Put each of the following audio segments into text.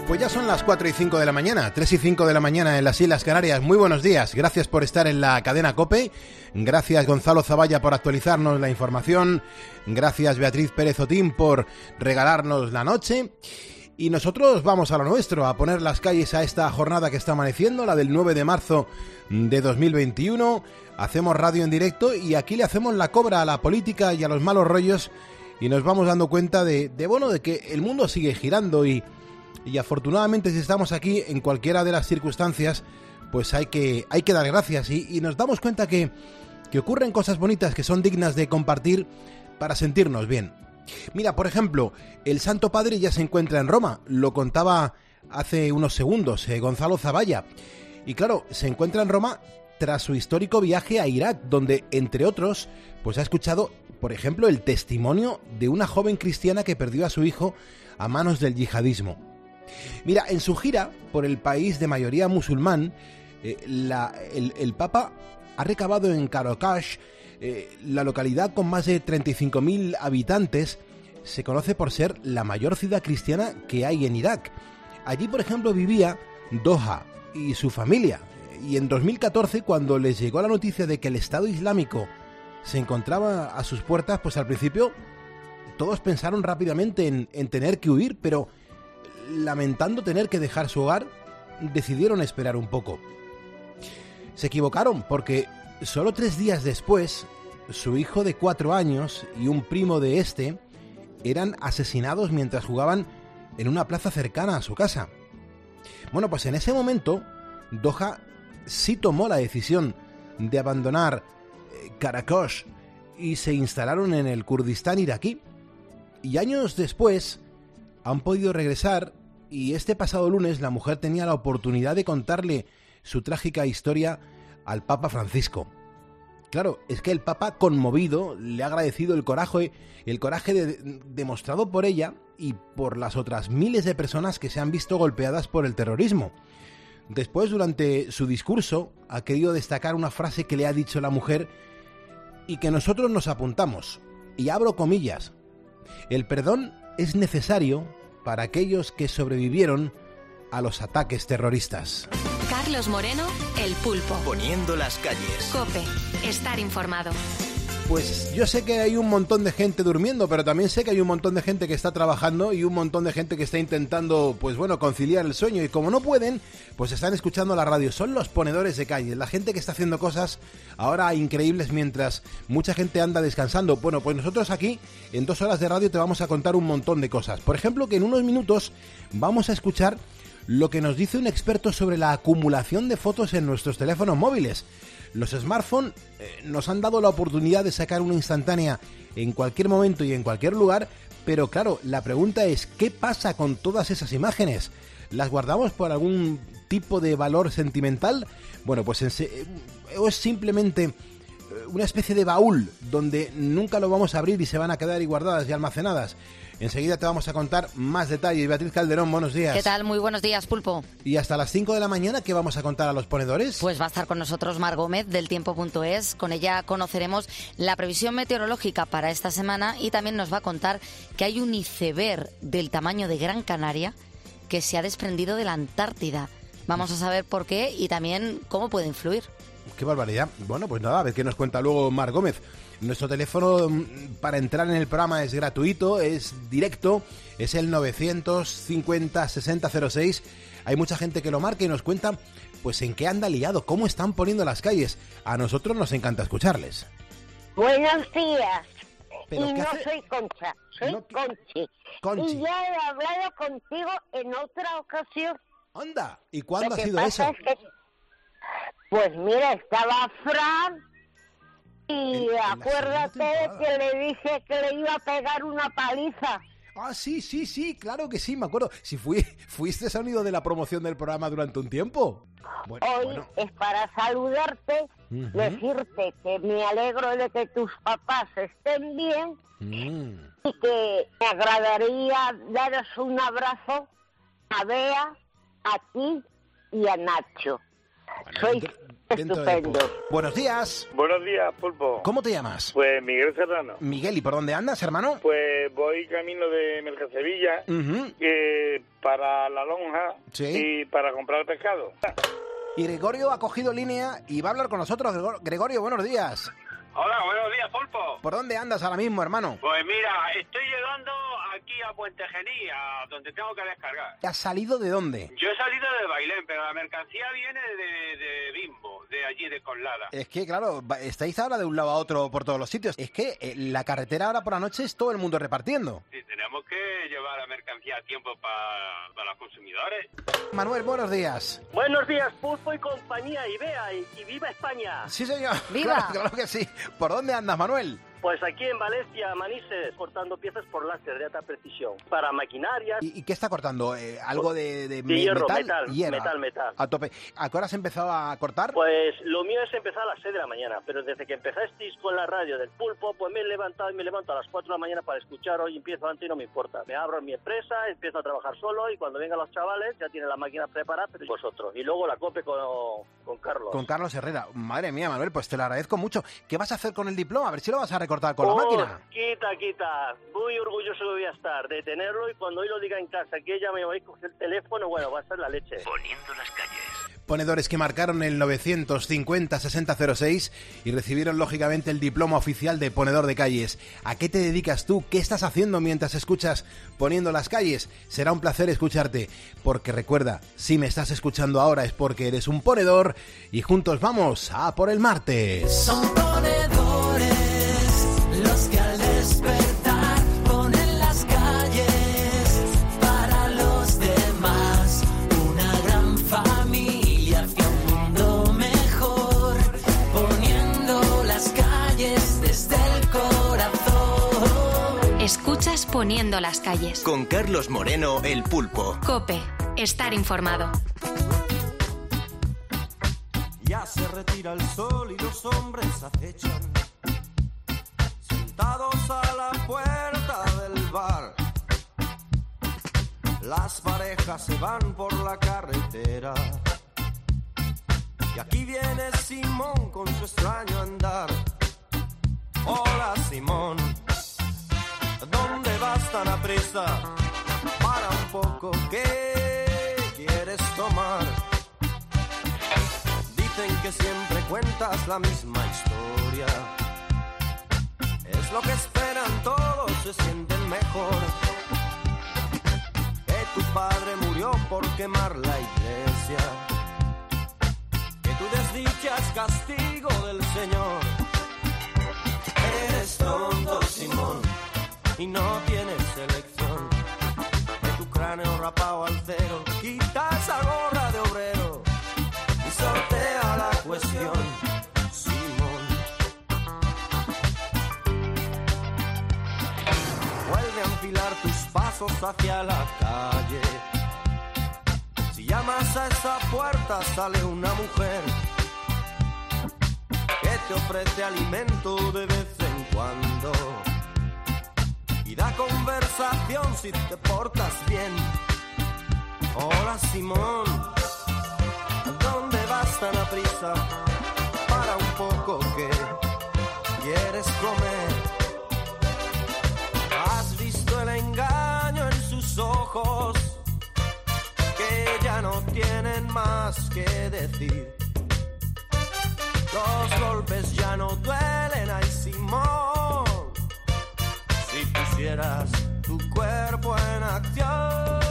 Pues ya son las 4 y 5 de la mañana, 3 y 5 de la mañana en las Islas Canarias. Muy buenos días, gracias por estar en la cadena COPE. Gracias Gonzalo Zavalla por actualizarnos la información. Gracias Beatriz Pérez Otín por regalarnos la noche. Y nosotros vamos a lo nuestro, a poner las calles a esta jornada que está amaneciendo, la del 9 de marzo de 2021. Hacemos radio en directo y aquí le hacemos la cobra a la política y a los malos rollos y nos vamos dando cuenta de que el mundo sigue girando y afortunadamente si estamos aquí en cualquiera de las circunstancias, pues hay que dar gracias y nos damos cuenta que ocurren cosas bonitas que son dignas de compartir para sentirnos bien. Mira, por ejemplo, el Santo Padre ya se encuentra en Roma, lo contaba hace unos segundos Gonzalo Zavalla. Y claro, se encuentra en Roma tras su histórico viaje a Irak, donde, entre otros, pues ha escuchado, por ejemplo, el testimonio de una joven cristiana que perdió a su hijo a manos del yihadismo. Mira, en su gira por el país de mayoría musulmán, el Papa ha recabado en Karakosh, la localidad con más de 35.000 habitantes, se conoce por ser la mayor ciudad cristiana que hay en Irak. Allí, por ejemplo, vivía Doha y su familia. Y en 2014, cuando les llegó la noticia de que el Estado Islámico se encontraba a sus puertas, pues al principio todos pensaron rápidamente en tener que huir, pero lamentando tener que dejar su hogar, decidieron esperar un poco. Se equivocaron porque solo 3 días después, su hijo de 4 años y un primo de este eran asesinados mientras jugaban en una plaza cercana a su casa. Bueno, pues en ese momento, Doha sí tomó la decisión de abandonar Karakosh y se instalaron en el Kurdistán iraquí. Y años después han podido regresar y este pasado lunes la mujer tenía la oportunidad de contarle su trágica historia al Papa Francisco. Claro, es que el Papa, conmovido, le ha agradecido el coraje demostrado por ella y por las otras miles de personas que se han visto golpeadas por el terrorismo. Después, durante su discurso, ha querido destacar una frase que le ha dicho la mujer y que nosotros nos apuntamos. Y abro comillas. El perdón es necesario para aquellos que sobrevivieron a los ataques terroristas. Carlos Moreno, El Pulpo. Poniendo las calles. COPE. Estar informado. Pues yo sé que hay un montón de gente durmiendo, pero también sé que hay un montón de gente que está trabajando y un montón de gente que está intentando, pues bueno, conciliar el sueño. Y como no pueden, pues están escuchando la radio. Son los ponedores de calles, la gente que está haciendo cosas ahora increíbles mientras mucha gente anda descansando. Bueno, pues nosotros aquí, en 2 horas de radio, te vamos a contar un montón de cosas. Por ejemplo, que en unos minutos vamos a escuchar lo que nos dice un experto sobre la acumulación de fotos en nuestros teléfonos móviles. Los smartphones nos han dado la oportunidad de sacar una instantánea en cualquier momento y en cualquier lugar, pero claro, la pregunta es, ¿qué pasa con todas esas imágenes? ¿Las guardamos por algún tipo de valor sentimental? Bueno, pues es simplemente una especie de baúl donde nunca lo vamos a abrir y se van a quedar ahí guardadas y almacenadas. Enseguida te vamos a contar más detalles. Beatriz Calderón, buenos días. ¿Qué tal? Muy buenos días, Pulpo. Y hasta las 5 de la mañana, ¿qué vamos a contar a los ponedores? Pues va a estar con nosotros Mar Gómez del Tiempo.es. Con ella conoceremos la previsión meteorológica para esta semana y también nos va a contar que hay un iceberg del tamaño de Gran Canaria que se ha desprendido de la Antártida. Vamos a saber por qué y también cómo puede influir. ¡Qué barbaridad! Bueno, pues nada, a ver qué nos cuenta luego Mar Gómez. Nuestro teléfono para entrar en el programa es gratuito, es directo, es el 950-6006. Hay mucha gente que lo marca y nos cuenta pues en qué anda liado, cómo están poniendo las calles. A nosotros nos encanta escucharles. Buenos días. ¿Pero y no hace? soy Concha, soy No, Conchi. Y ya he hablado contigo en otra ocasión. ¡Anda! ¿Y cuándo Lo ha que sido pasa eso? es que, pues mira, estaba Fran y acuérdate que le dije que le iba a pegar una paliza. Ah, sí, claro que sí, me acuerdo. Si fuiste sonido de la promoción del programa durante un tiempo. Hoy es para saludarte, decirte que me alegro de que tus papás estén bien y que me agradaría daros un abrazo a Bea, a ti y a Nacho. Bueno, Soy dentro de estupendo. poco. Buenos días. Buenos días, Pulpo. ¿Cómo te llamas? Pues Miguel Serrano. Miguel, ¿y por dónde andas, hermano? Pues voy camino de Mercasevilla para La Lonja y para comprar pescado. Y Gregorio ha cogido línea y va a hablar con nosotros. Gregorio, buenos días. Hola, buenos días, Pulpo. ¿Por dónde andas ahora mismo, hermano? Pues mira, estoy llegando aquí a Puente Genil, a donde tengo que descargar. ¿Has salido de dónde? Yo he salido de Bailén, pero la mercancía viene de Bimbo, de allí, de Conlada. Es que, claro, estáis ahora de un lado a otro por todos los sitios. Es que la carretera ahora por la noche es todo el mundo repartiendo. Sí, tenemos que llevar la mercancía a tiempo para los consumidores. Manuel, buenos días. Buenos días, Pulpo y compañía, y vea, y viva España. Sí, señor. ¡Viva! Claro que sí. ¿Por dónde andas, Manuel? Pues aquí en Valencia, Manises, cortando piezas por láser de alta precisión, para maquinarias. ¿Y qué está cortando? ¿Algo de hierro, metal? metal. A tope. ¿A qué hora has empezado a cortar? Pues lo mío es empezar a las 6 de la mañana, pero desde que empezasteis con la radio del Pulpo, pues me he levantado y me levanto a las 4 de la mañana para escuchar. Hoy empiezo antes y no me importa. Me abro en mi empresa, empiezo a trabajar solo y cuando vengan los chavales ya tienen la máquina preparada, pero vosotros. Y luego la COPE con Carlos. Con Carlos Herrera. Madre mía, Manuel, pues te lo agradezco mucho. ¿Qué vas a hacer con el diploma? A ver si lo vas a recortar con la máquina. Quita. Muy orgulloso voy a estar de tenerlo y cuando hoy lo diga en casa que ella me va a coger el teléfono, bueno, va a ser la leche. Poniendo las calles. Ponedores que marcaron el 950-6006 y recibieron lógicamente el diploma oficial de ponedor de calles. ¿A qué te dedicas tú? ¿Qué estás haciendo mientras escuchas Poniendo las calles? Será un placer escucharte, porque recuerda, si me estás escuchando ahora es porque eres un ponedor y juntos vamos a por el martes. Son ponedores los que al despertar ponen las calles para los demás. Una gran familia hacia un mundo mejor, poniendo las calles desde el corazón. Escuchas Poniendo las calles. Con Carlos Moreno, el Pulpo. COPE. Estar informado. Ya se retira el sol y los hombres acechan, sentados a la puerta del bar. Las parejas se van por la carretera y aquí viene Simón con su extraño andar. Hola, Simón, ¿dónde vas tan aprisa? Para un poco, ¿qué quieres tomar? Dicen que siempre cuentas la misma historia. Es lo que esperan todos, se sienten mejor. Que tu padre murió por quemar la iglesia, que tu desdicha es castigo del Señor. Eres tonto, Simón, y no tienes elección. De tu cráneo rapado al cero, quita esa gorra de obrero y sortea la cuestión, Simón. Vuelve a enfilar tus pasos hacia la calle. Si llamas a esa puerta sale una mujer que te ofrece alimento de vez en cuando y da conversación si te portas bien. Hola, Simón, ¿dónde vas tan aprisa? Para un poco, que quieres comer. Has visto el engaño en sus ojos, que ya no tienen más que decir. Los golpes ya no duelen, ay, Simón, si pusieras tu cuerpo en acción.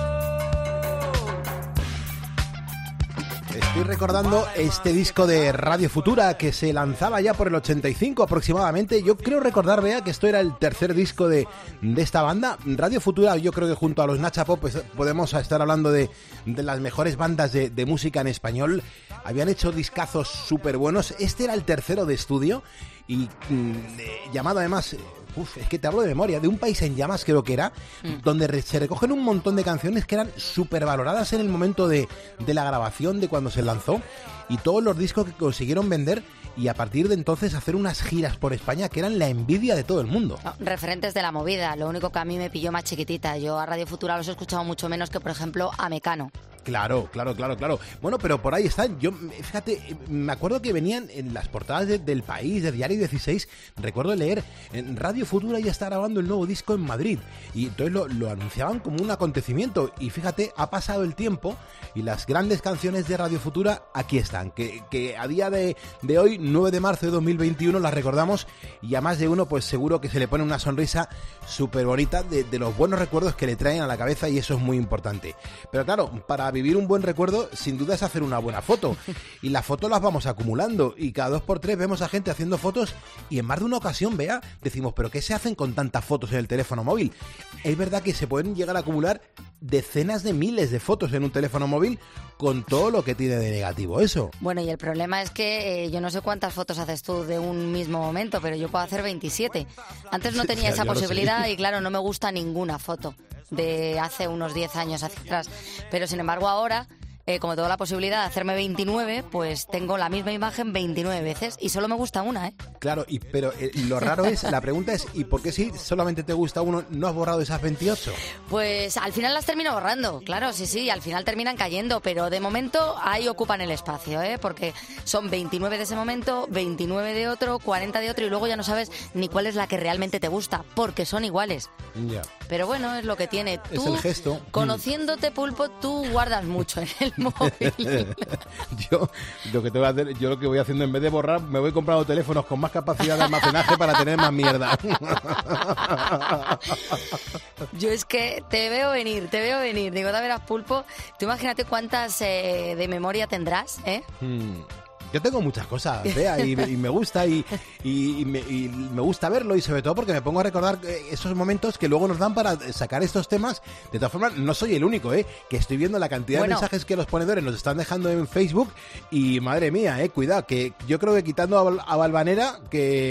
Estoy recordando este disco de Radio Futura que se lanzaba ya por el 85 aproximadamente. Yo creo recordar, Bea, que esto era el tercer disco de esta banda. Radio Futura, yo creo que junto a los Nacha Pop pues, podemos estar hablando de las mejores bandas de música en español. Habían hecho discazos súper buenos. Este era el tercero de estudio y llamado además... es que te hablo de memoria, de Un país en llamas creo que era, donde se recogen un montón de canciones que eran súper valoradas en el momento de la grabación, de cuando se lanzó, y todos los discos que consiguieron vender, y a partir de entonces hacer unas giras por España que eran la envidia de todo el mundo. No, referentes de la movida, lo único que a mí me pilló más chiquitita. Yo a Radio Futura los he escuchado mucho menos que, por ejemplo, a Mecano. Claro. Bueno, pero por ahí están. Yo, fíjate, me acuerdo que venían en las portadas del País, de Diario 16, recuerdo leer, en Radio Futura ya está grabando el nuevo disco en Madrid, y entonces lo anunciaban como un acontecimiento, y fíjate, ha pasado el tiempo, y las grandes canciones de Radio Futura aquí están, que a día de hoy, 9 de marzo de 2021, las recordamos, y a más de uno, pues seguro que se le pone una sonrisa súper bonita de los buenos recuerdos que le traen a la cabeza, y eso es muy importante. Pero claro, para vivir un buen recuerdo, sin duda es hacer una buena foto, y las fotos las vamos acumulando, y cada 2x3 vemos a gente haciendo fotos, y en más de una ocasión, Bea, decimos, ¿pero qué se hacen con tantas fotos en el teléfono móvil? Es verdad que se pueden llegar a acumular decenas de miles de fotos en un teléfono móvil, con todo lo que tiene de negativo eso. Bueno, y el problema es que yo no sé cuántas fotos haces tú de un mismo momento, pero yo puedo hacer 27. Antes no tenía esa posibilidad y claro, no me gusta ninguna foto de hace unos 10 años hacia atrás. Pero sin embargo ahora, como tengo la posibilidad de hacerme 29, pues tengo la misma imagen 29 veces y solo me gusta una, ¿eh? Claro, pero lo raro es, la pregunta es, ¿y por qué si solamente te gusta uno, no has borrado esas 28? Pues al final las termino borrando, claro, sí, al final terminan cayendo, pero de momento ahí ocupan el espacio, ¿eh? Porque son 29 de ese momento, 29 de otro, 40 de otro y luego ya no sabes ni cuál es la que realmente te gusta, porque son iguales. Ya. Pero bueno, es lo que tiene. Tú, es el gesto. Conociéndote, Pulpo, tú guardas mucho en el móvil. Yo lo que voy haciendo, en vez de borrar, me voy comprando teléfonos con más capacidad de almacenaje para tener más mierda. Yo es que te veo venir. Digo, a verás, Pulpo, tú imagínate cuántas de memoria tendrás, ¿eh? Yo tengo muchas cosas, Bea, y me gusta y me gusta verlo, y sobre todo porque me pongo a recordar esos momentos que luego nos dan para sacar estos temas. De todas formas, no soy el único, que estoy viendo la cantidad de mensajes que los ponedores nos están dejando en Facebook, y madre mía, cuidado, que yo creo que quitando a Valvanera,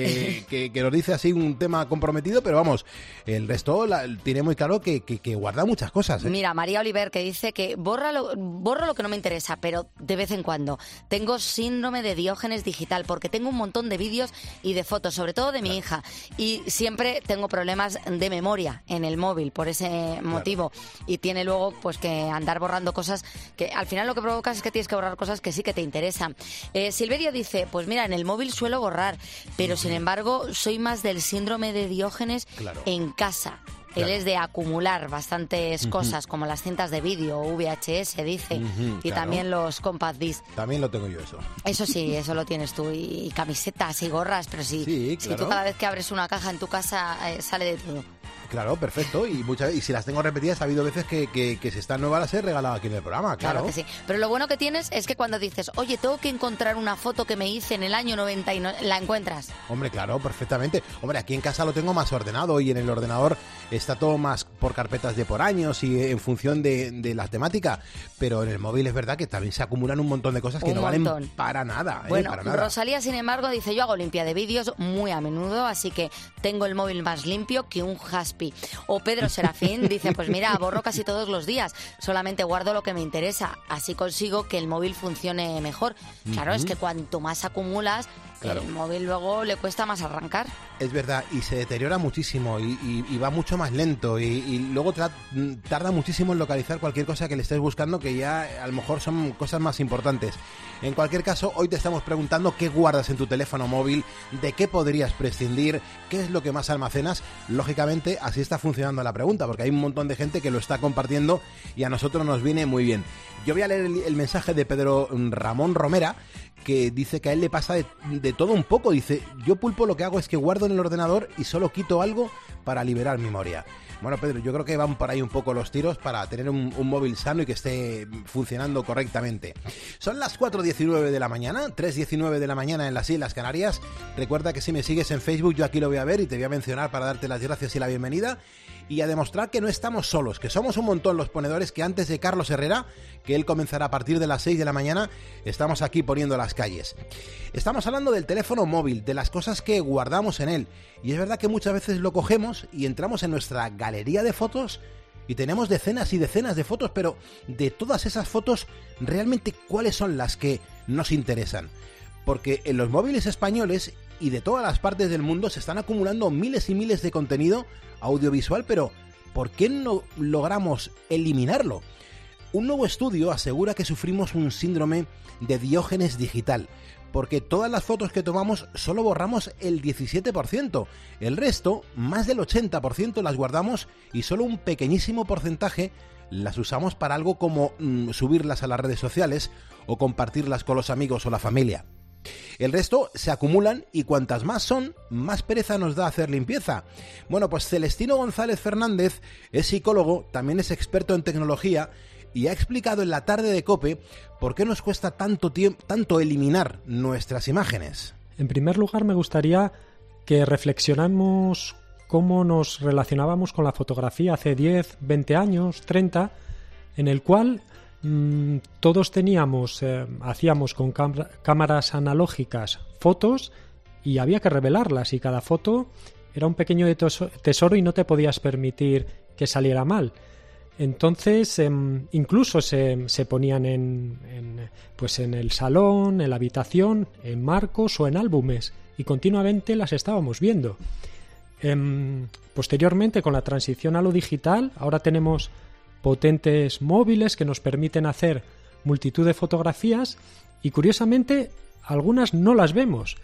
que nos dice así un tema comprometido, pero vamos, el resto tiene muy claro que guarda muchas cosas. Mira, María Oliver, que dice que borro lo que no me interesa, pero de vez en cuando. Tengo síndrome de Diógenes digital, porque tengo un montón de vídeos y de fotos, sobre todo de mi hija, y siempre tengo problemas de memoria en el móvil por ese motivo, y tiene luego pues que andar borrando cosas que al final lo que provocas es que tienes que borrar cosas que sí que te interesan. Silverio dice, pues mira, en el móvil suelo borrar, pero sin embargo soy más del síndrome de Diógenes en casa. Él es de acumular bastantes cosas, como las cintas de vídeo, VHS, dice, y también los compact disc. También lo tengo yo eso. Eso sí, eso lo tienes tú, y camisetas y gorras, pero si tú cada vez que abres una caja en tu casa sale de todo. Claro, perfecto, y si las tengo repetidas, ha habido veces que si está nueva las he regalado aquí en el programa, claro. Claro que sí, pero lo bueno que tienes es que cuando dices, oye, tengo que encontrar una foto que me hice en el año 90 y la encuentras. Hombre, claro, perfectamente. Hombre, aquí en casa lo tengo más ordenado, y en el ordenador está todo más por carpetas de por años y en función de la temática, pero en el móvil es verdad que también se acumulan un montón de cosas que no valen para nada. Bueno, para nada. Rosalía, sin embargo, dice, yo hago limpia de vídeos muy a menudo, así que tengo el móvil más limpio que un Haspi. O Pedro Serafín dice, pues mira, borro casi todos los días, solamente guardo lo que me interesa, así consigo que el móvil funcione mejor. Claro, es que cuanto más acumulas, el móvil luego le cuesta más arrancar. Es verdad, y se deteriora muchísimo y va mucho más lento, y luego tarda muchísimo en localizar cualquier cosa que le estés buscando, que ya a lo mejor son cosas más importantes. En cualquier caso, hoy te estamos preguntando qué guardas en tu teléfono móvil, de qué podrías prescindir, qué es lo que más almacenas. Lógicamente, así está funcionando la pregunta, porque hay un montón de gente que lo está compartiendo y a nosotros nos viene muy bien. Yo voy a leer el mensaje de Pedro Ramón Romera, que dice que a él le pasa de todo un poco. Dice, yo, Pulpo, lo que hago es que guardo en el ordenador y solo quito algo para liberar memoria. Bueno, Pedro, yo creo que van por ahí un poco los tiros para tener un móvil sano y que esté funcionando correctamente. Son las 4:19 de la mañana, 3:19 de la mañana en las Islas Canarias. Recuerda que si me sigues en Facebook, yo aquí lo voy a ver y te voy a mencionar para darte las gracias y la bienvenida, y a demostrar que no estamos solos, que somos un montón los ponedores, que antes de Carlos Herrera, que él comenzará a partir de las 6 de la mañana, estamos aquí poniendo las calles. Estamos hablando del teléfono móvil, de las cosas que guardamos en él, y es verdad que muchas veces lo cogemos y entramos en nuestra galería de fotos y tenemos decenas y decenas de fotos, pero de todas esas fotos, realmente, ¿cuáles son las que nos interesan? Porque en los móviles españoles y de todas las partes del mundo se están acumulando miles y miles de contenido audiovisual, pero ¿por qué no logramos eliminarlo? un nuevo estudio asegura que sufrimos un síndrome de Diógenes digital, porque todas las fotos que tomamos solo borramos el 17%. El resto, más del 80%, las guardamos y solo un pequeñísimo porcentaje las usamos para algo como subirlas a las redes sociales o compartirlas con los amigos o la familia. El resto se acumulan y cuantas más son, más pereza nos da hacer limpieza. Bueno, pues Celestino González Fernández es psicólogo, también es experto en tecnología y ha explicado en la tarde de COPE por qué nos cuesta tanto eliminar nuestras imágenes. En primer lugar, me gustaría que reflexionáramos cómo nos relacionábamos con la fotografía hace 10, 20 años, 30, en el cual todos hacíamos con cámaras analógicas fotos y había que revelarlas, y cada foto era un pequeño tesoro y no te podías permitir que saliera mal. Entonces incluso se ponían en el salón, en la habitación, en marcos o en álbumes, y continuamente las estábamos viendo. Posteriormente, con la transición a lo digital, ahora tenemos potentes móviles que nos permiten hacer multitud de fotografías y, curiosamente, algunas no las vemos.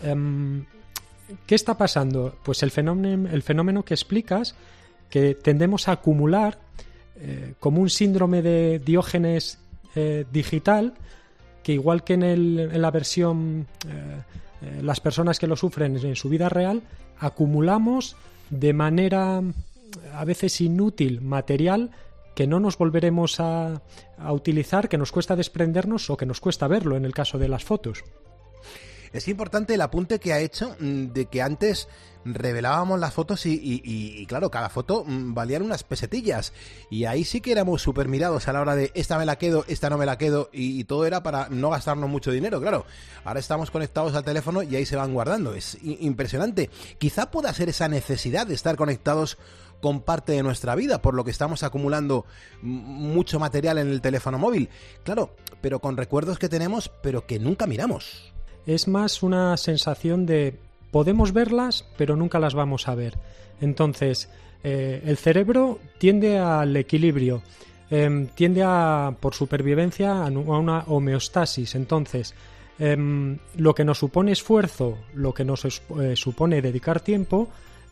¿Qué está pasando? Pues el fenómeno que explicas, que tendemos a acumular como un síndrome de Diógenes digital, que igual que en la versión las personas que lo sufren en su vida real, acumulamos de manera a veces inútil material que no nos volveremos a utilizar, que nos cuesta desprendernos o que nos cuesta verlo en el caso de las fotos. Es importante el apunte que ha hecho de que antes revelábamos las fotos y claro, cada foto valían unas pesetillas y ahí sí que éramos súper mirados a la hora de esta me la quedo, esta no me la quedo, y todo era para no gastarnos mucho dinero, claro. Ahora estamos conectados al teléfono y ahí se van guardando. Es impresionante. Quizá pueda ser esa necesidad de estar conectados con parte de nuestra vida, por lo que estamos acumulando mucho material en el teléfono móvil. Claro, pero con recuerdos que tenemos, pero que nunca miramos. Es más una sensación de podemos verlas, pero nunca las vamos a ver. Entonces, el cerebro tiende al equilibrio, tiende por supervivencia a una homeostasis. Entonces, lo que nos supone esfuerzo, lo que nos supone dedicar tiempo,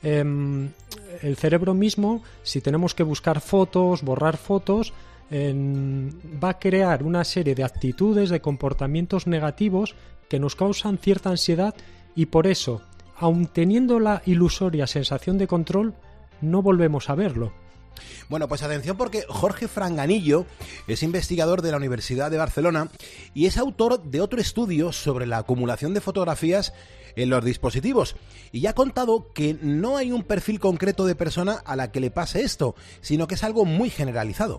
el cerebro mismo, si tenemos que buscar fotos, borrar fotos, va a crear una serie de actitudes, de comportamientos negativos que nos causan cierta ansiedad, y por eso, aun teniendo la ilusoria sensación de control, no volvemos a verlo. Bueno, pues atención, porque Jorge Franganillo es investigador de la Universidad de Barcelona y es autor de otro estudio sobre la acumulación de fotografías en los dispositivos, y ha contado que no hay un perfil concreto de persona a la que le pase esto, sino que es algo muy generalizado.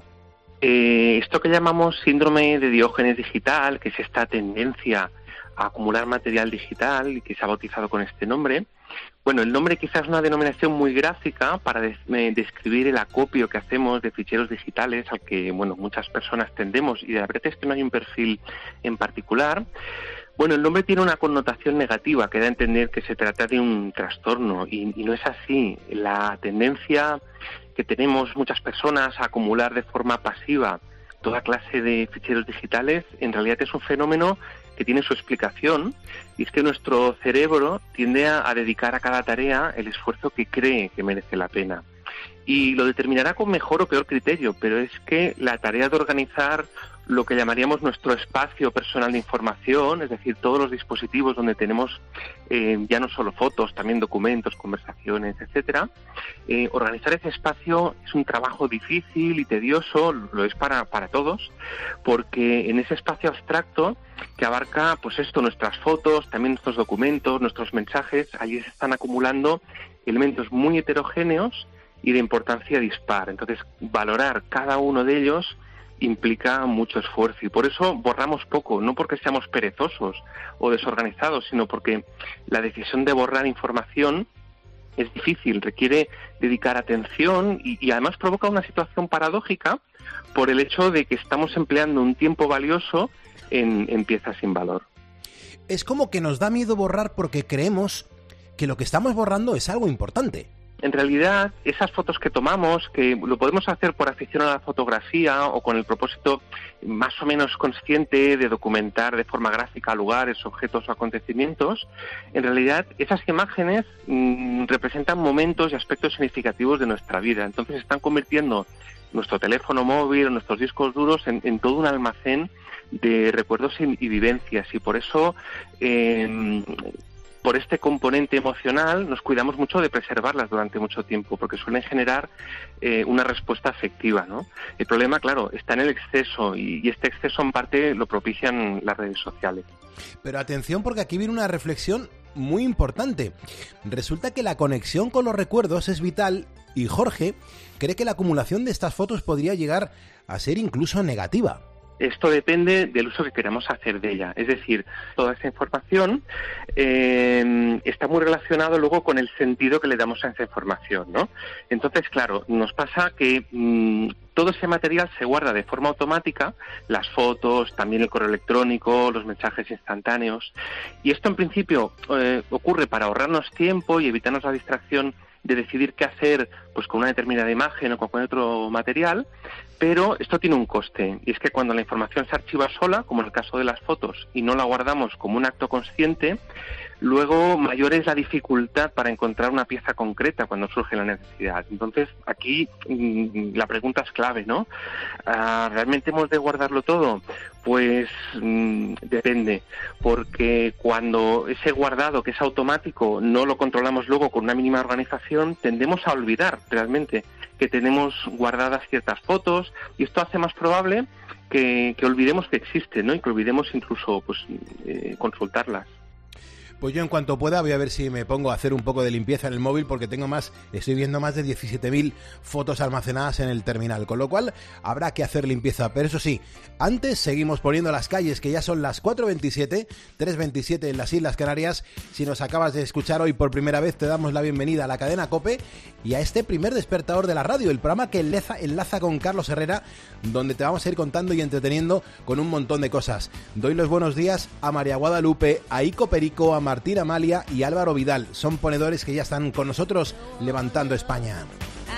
Esto que llamamos síndrome de Diógenes digital, que es esta tendencia a acumular material digital y que se ha bautizado con este nombre. Bueno, el nombre quizás es una denominación muy gráfica para describir el acopio que hacemos de ficheros digitales al que, bueno, muchas personas tendemos, y la verdad es que no hay un perfil en particular. Bueno, el nombre tiene una connotación negativa que da a entender que se trata de un trastorno, y no es así. La tendencia que tenemos muchas personas a acumular de forma pasiva toda clase de ficheros digitales en realidad es un fenómeno que tiene su explicación, y es que nuestro cerebro tiende a dedicar a cada tarea el esfuerzo que cree que merece la pena. Y lo determinará con mejor o peor criterio, pero es que la tarea de organizar lo que llamaríamos nuestro espacio personal de información, es decir, todos los dispositivos donde tenemos ya no solo fotos, también documentos, conversaciones, etcétera. Organizar ese espacio es un trabajo difícil y tedioso, lo es para todos, porque en ese espacio abstracto que abarca, pues esto, nuestras fotos, también nuestros documentos, nuestros mensajes, allí se están acumulando elementos muy heterogéneos y de importancia dispar. Entonces, valorar cada uno de ellos implica mucho esfuerzo, y por eso borramos poco, no porque seamos perezosos o desorganizados, sino porque la decisión de borrar información es difícil, requiere dedicar atención y además provoca una situación paradójica por el hecho de que estamos empleando un tiempo valioso en piezas sin valor. Es como que nos da miedo borrar porque creemos que lo que estamos borrando es algo importante. en realidad esas fotos que tomamos, que lo podemos hacer por afición a la fotografía o con el propósito más o menos consciente de documentar de forma gráfica lugares, objetos o acontecimientos, en realidad esas imágenes representan momentos y aspectos significativos de nuestra vida. Entonces están convirtiendo nuestro teléfono móvil, nuestros discos duros en todo un almacén de recuerdos y vivencias, y por eso por este componente emocional nos cuidamos mucho de preservarlas durante mucho tiempo, porque suelen generar una respuesta afectiva, ¿no? El problema, claro, está en el exceso, y este exceso en parte lo propician las redes sociales. Pero atención, porque aquí viene una reflexión muy importante. Resulta que la conexión con los recuerdos es vital, y Jorge cree que la acumulación de estas fotos podría llegar a ser incluso negativa. Esto depende del uso que queramos hacer de ella. Es decir, toda esa información está muy relacionado luego con el sentido que le damos a esa información, ¿no? Entonces, claro, nos pasa que todo ese material se guarda de forma automática, las fotos, también el correo electrónico, los mensajes instantáneos. Y esto en principio ocurre para ahorrarnos tiempo y evitarnos la distracción de decidir qué hacer pues con una determinada imagen o con otro material, pero esto tiene un coste, y es que cuando la información se archiva sola, como en el caso de las fotos, y no la guardamos como un acto consciente, luego mayor es la dificultad para encontrar una pieza concreta cuando surge la necesidad. Entonces, aquí la pregunta es clave, ¿no? ¿Realmente hemos de guardarlo todo? Pues depende, porque cuando ese guardado, que es automático, no lo controlamos luego con una mínima organización, tendemos a olvidar realmente que tenemos guardadas ciertas fotos, y esto hace más probable que olvidemos que existen, ¿no? Y que olvidemos incluso consultarlas. Pues yo en cuanto pueda voy a ver si me pongo a hacer un poco de limpieza en el móvil, porque estoy viendo más de 17.000 fotos almacenadas en el terminal, con lo cual habrá que hacer limpieza. Pero eso sí, antes seguimos poniendo las calles, que ya son las 4:27, 3:27 en las Islas Canarias. Si nos acabas de escuchar hoy por primera vez, te damos la bienvenida a la cadena COPE y a este primer despertador de la radio, el programa que enlaza con Carlos Herrera, donde te vamos a ir contando y entreteniendo con un montón de cosas. Doy los buenos días a María Guadalupe, a Ico Perico, a Martín Amalia y Álvaro Vidal. Son ponedores que ya están con nosotros levantando España.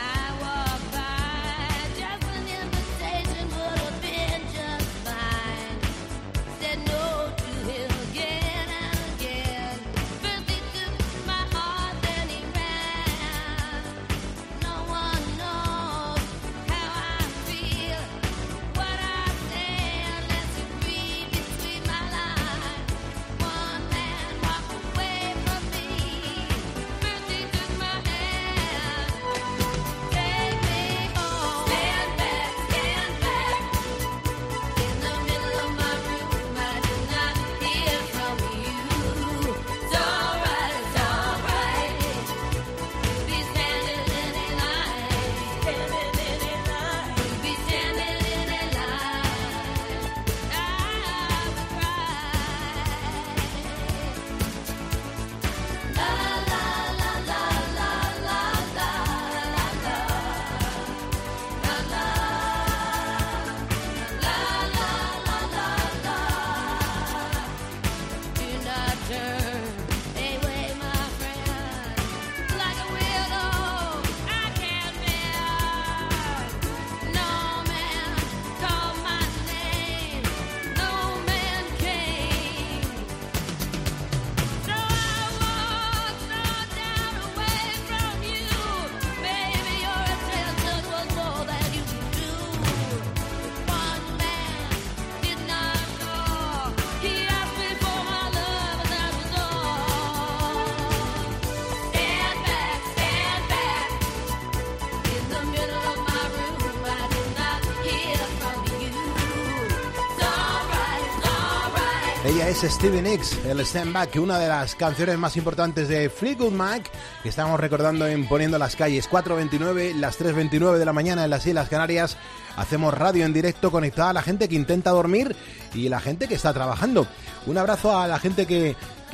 Ella es Stevie Nicks, el Stand Back, una de las canciones más importantes de Fleetwood Mac, que estamos recordando en Poniendo las Calles. 4:29, las 3:29 de la mañana en las Islas Canarias. Hacemos radio en directo conectada a la gente que intenta dormir y la gente que está trabajando. Un abrazo a la gente que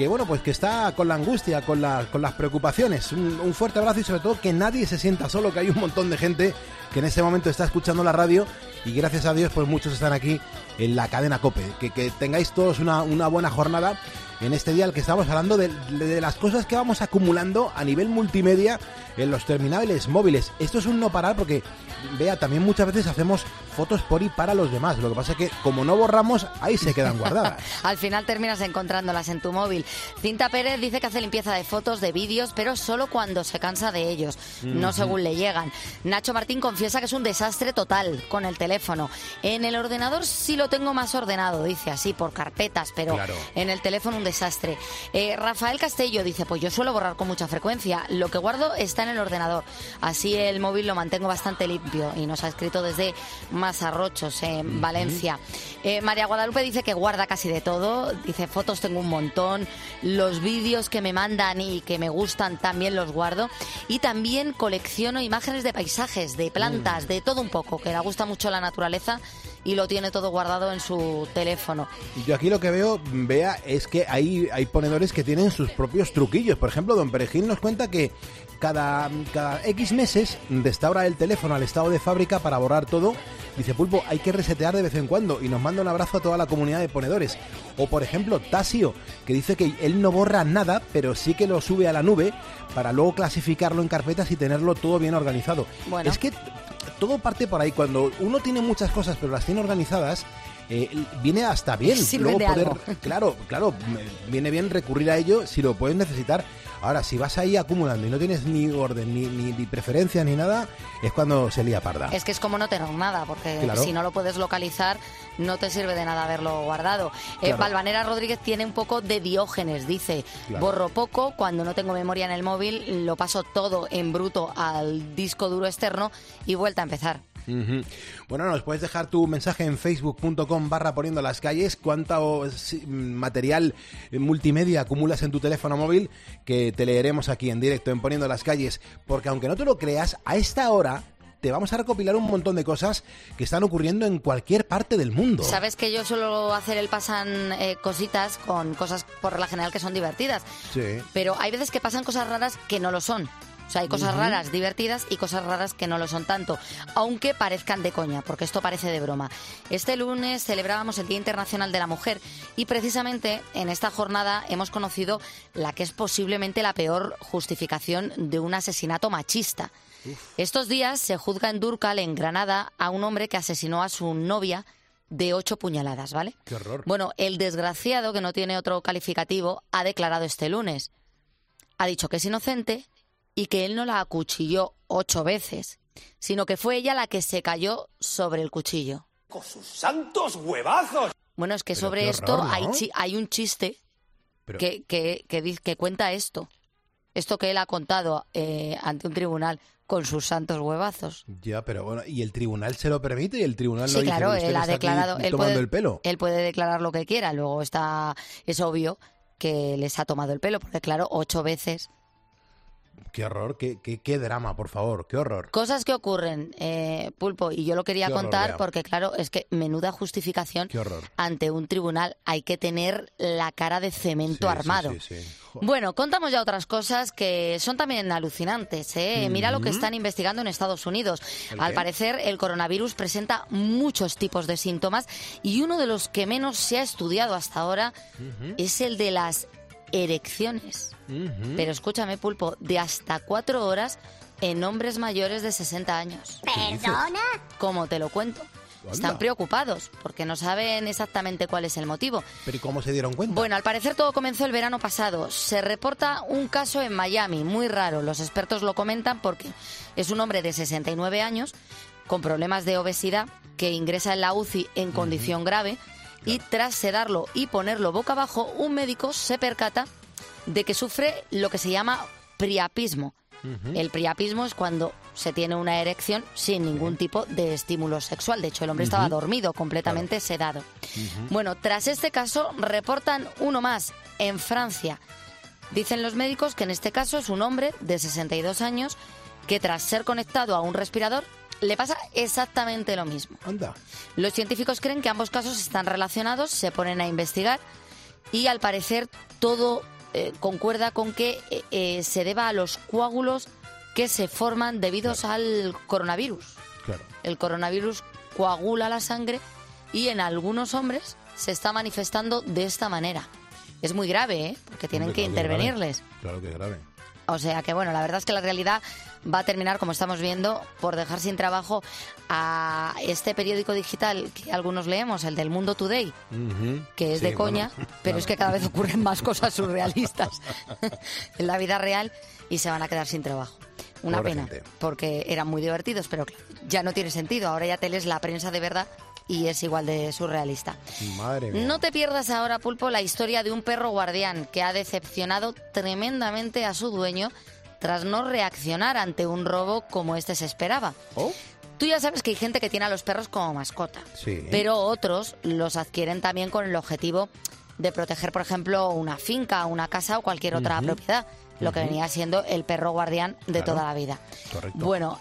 está con la angustia, con las preocupaciones. Un fuerte abrazo, y sobre todo que nadie se sienta solo, que hay un montón de gente que en este momento está escuchando la radio, y gracias a Dios pues muchos están aquí en la cadena COPE. Que tengáis todos una buena jornada en este día al que estamos hablando de las cosas que vamos acumulando a nivel multimedia en los terminales móviles. Esto es un no parar porque, vea, también muchas veces hacemos fotos por y para los demás. Lo que pasa es que como no borramos, ahí se quedan guardadas. Al final terminas encontrándolas en tu móvil. Cinta Pérez dice que hace limpieza de fotos, de vídeos, pero solo cuando se cansa de ellos, no según le llegan. Nacho Martín confiesa que es un desastre total con el teléfono. En el ordenador sí lo tengo más ordenado, dice así, por carpetas, pero claro, en el teléfono un desastre. Rafael Castello dice, pues yo suelo borrar con mucha frecuencia. Lo que guardo está en el ordenador. Así el móvil lo mantengo bastante limpio. Y nos ha escrito desde Mazarrochos, en Valencia. María Guadalupe dice que guarda casi de todo. Dice, fotos tengo un montón. Los vídeos que me mandan y que me gustan también los guardo. Y también colecciono imágenes de paisajes, de plantas, de todo un poco, que le gusta mucho la naturaleza y lo tiene todo guardado en su teléfono. Yo aquí lo que veo, Bea, es que hay ponedores que tienen sus propios truquillos. Por ejemplo, don Perejil nos cuenta que cada X meses restaura el teléfono al estado de fábrica para borrar todo. Dice, Pulpo, hay que resetear de vez en cuando, y nos manda un abrazo a toda la comunidad de ponedores. O por ejemplo, Tasio, que dice que él no borra nada, pero sí que lo sube a la nube para luego clasificarlo en carpetas y tenerlo todo bien organizado. Bueno. Es que todo parte por ahí. Cuando uno tiene muchas cosas pero las tiene organizadas, viene hasta bien. Luego poder, claro, viene bien recurrir a ello si lo puedes necesitar. Ahora, si vas ahí acumulando y no tienes ni orden, ni preferencias, ni nada, es cuando se lía parda. Es que es como no tener nada, porque claro, si no lo puedes localizar, no te sirve de nada haberlo guardado. Claro. Valvanera Rodríguez tiene un poco de Diógenes, dice, claro, borro poco, cuando no tengo memoria en el móvil, lo paso todo en bruto al disco duro externo y vuelta a empezar. Bueno, nos puedes dejar tu mensaje en facebook.com/poniendo las calles. Cuánto material multimedia acumulas en tu teléfono móvil, que te leeremos aquí en directo en Poniendo las Calles, porque aunque no te lo creas, a esta hora te vamos a recopilar un montón de cosas que están ocurriendo en cualquier parte del mundo. Sabes que yo suelo hacer el pasan cositas con cosas por regla general que son divertidas, sí, pero hay veces que pasan cosas raras que no lo son. O sea, hay cosas raras divertidas y cosas raras que no lo son tanto, aunque parezcan de coña, porque esto parece de broma. Este lunes celebrábamos el Día Internacional de la Mujer y precisamente en esta jornada hemos conocido la que es posiblemente la peor justificación de un asesinato machista. Estos días se juzga en Dúrcal, en Granada, a un hombre que asesinó a su novia de 8 puñaladas, ¿vale? ¡Qué horror! Bueno, el desgraciado, que no tiene otro calificativo, ha declarado este lunes. Ha dicho que es inocente y que él no la acuchilló 8 veces, sino que fue ella la que se cayó sobre el cuchillo. ¡Con sus santos huevazos! Bueno, es que pero sobre esto horror, ¿no? hay un chiste que cuenta esto. Esto que él ha contado ante un tribunal con sus santos huevazos. Ya, pero bueno, ¿y el tribunal se lo permite? ¿Y el tribunal sí, no dice claro, él ha declarado, el pelo? Él puede declarar lo que quiera, luego es obvio que les ha tomado el pelo, porque claro, 8 veces... Qué horror, qué drama, por favor, qué horror. Cosas que ocurren, Pulpo, y yo lo quería contar porque, claro, es que menuda justificación ante un tribunal. Hay que tener la cara de cemento armado. Sí. Bueno, contamos ya otras cosas que son también alucinantes, ¿eh? Mira lo que están investigando en Estados Unidos. Al parecer, el coronavirus presenta muchos tipos de síntomas y uno de los que menos se ha estudiado hasta ahora es el de las erecciones. Pero escúchame, Pulpo, de hasta 4 horas en hombres mayores de 60 años. ¿Perdona? ¿Cómo te lo cuento? Anda. Están preocupados porque no saben exactamente cuál es el motivo. ¿Pero y cómo se dieron cuenta? Bueno, al parecer todo comenzó el verano pasado. Se reporta un caso en Miami, muy raro. Los expertos lo comentan porque es un hombre de 69 años con problemas de obesidad que ingresa en la UCI en condición grave y tras sedarlo y ponerlo boca abajo, un médico se percata de que sufre lo que se llama priapismo. El priapismo es cuando se tiene una erección sin ningún tipo de estímulo sexual. De hecho, el hombre estaba dormido, completamente sedado. Bueno, tras este caso, reportan uno más en Francia. Dicen los médicos que en este caso es un hombre de 62 años que tras ser conectado a un respirador le pasa exactamente lo mismo. Anda. Los científicos creen que ambos casos están relacionados, se ponen a investigar y al parecer todo concuerda con que se deba a los coágulos que se forman debido al coronavirus. Claro. El coronavirus coagula la sangre y en algunos hombres se está manifestando de esta manera. es muy grave, ¿eh? Porque tienen que intervenirles. Claro que es grave. O sea que, bueno, la verdad es que la realidad va a terminar, como estamos viendo, por dejar sin trabajo a este periódico digital que algunos leemos, el del Mundo Today, que es de coña, pero es que cada vez ocurren más cosas surrealistas en la vida real y se van a quedar sin trabajo. Una pena, porque eran muy divertidos, pero claro, ya no tiene sentido. Ahora ya te lees la prensa de verdad y es igual de surrealista. Madre mía. No te pierdas ahora, Pulpo, la historia de un perro guardián que ha decepcionado tremendamente a su dueño tras no reaccionar ante un robo como este se esperaba. Tú ya sabes que hay gente que tiene a los perros como mascota, pero otros los adquieren también con el objetivo de proteger, por ejemplo, una finca, una casa o cualquier otra propiedad. Lo que venía siendo el perro guardián de toda la vida. Correcto. Bueno,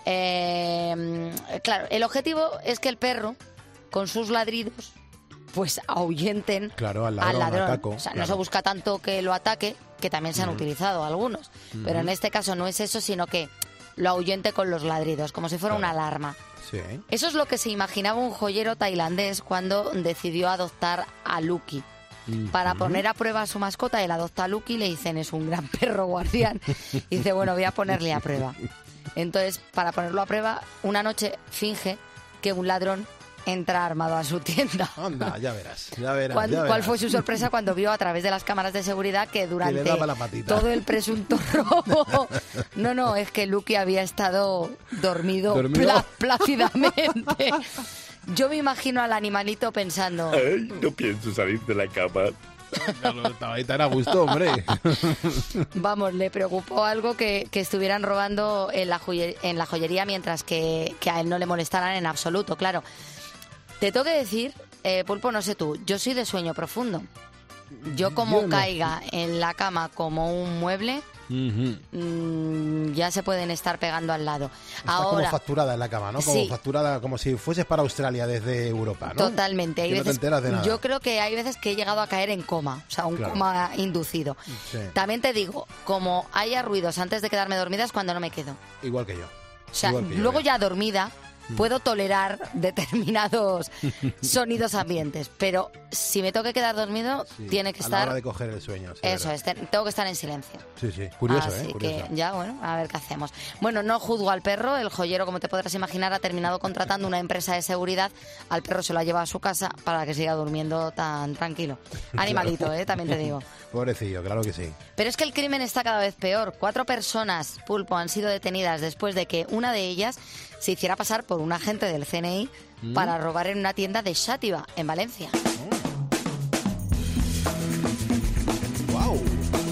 claro, el objetivo es que el perro, con sus ladridos, pues ahuyenten al ladrón. O sea, no se busca tanto que lo ataque, que también se han utilizado algunos. Pero en este caso no es eso, sino que lo ahuyente con los ladridos, como si fuera una alarma. Sí. Eso es lo que se imaginaba un joyero tailandés cuando decidió adoptar a Lucky. Para poner a prueba a su mascota, él adopta a Lucky y le dicen, es un gran perro guardián. Y dice, bueno, voy a ponerle a prueba. Entonces, para ponerlo a prueba, una noche finge que un ladrón entra armado a su tienda. Anda, ya verás. ¿Cuál fue su sorpresa cuando vio a través de las cámaras de seguridad que durante todo el presunto robo... No, es que Lucky había estado dormido? Plácidamente. Yo me imagino al animalito pensando... Ay, no pienso salir de la cama. Estaba ahí tan a gusto, hombre. Vamos, le preocupó algo que estuvieran robando en la joyería mientras que a él no le molestaran en absoluto, claro. Te tengo que decir, Pulpo, no sé tú, yo soy de sueño profundo. Yo como caiga en la cama como un mueble... ya se pueden estar pegando al lado. Estás como facturada en la cama, ¿no? Como facturada, como si fueses para Australia desde Europa, ¿no? Totalmente. Hay veces, no te enteras de nada. Yo creo que hay veces que he llegado a caer en coma, o sea, un coma inducido. Sí. También te digo, como haya ruidos antes de quedarme dormida es cuando no me quedo. Igual que yo. O sea, luego ya dormida puedo tolerar determinados sonidos ambientes, pero si me tengo que quedar dormido, tiene que estar... A la hora de coger el sueño. Eso es, tengo que estar en silencio. Sí, curioso, Así curioso. que ya, bueno, a ver qué hacemos. Bueno, no juzgo al perro, el joyero, como te podrás imaginar, ha terminado contratando una empresa de seguridad, al perro se lo ha llevado a su casa para que siga durmiendo tan tranquilo. Animalito, también te digo. Pobrecillo, claro que sí. Pero es que el crimen está cada vez peor. 4 personas, Pulpo, han sido detenidas después de que una de ellas se hiciera pasar por un agente del CNI para robar en una tienda de Xàtiva, en Valencia. ¡Wow!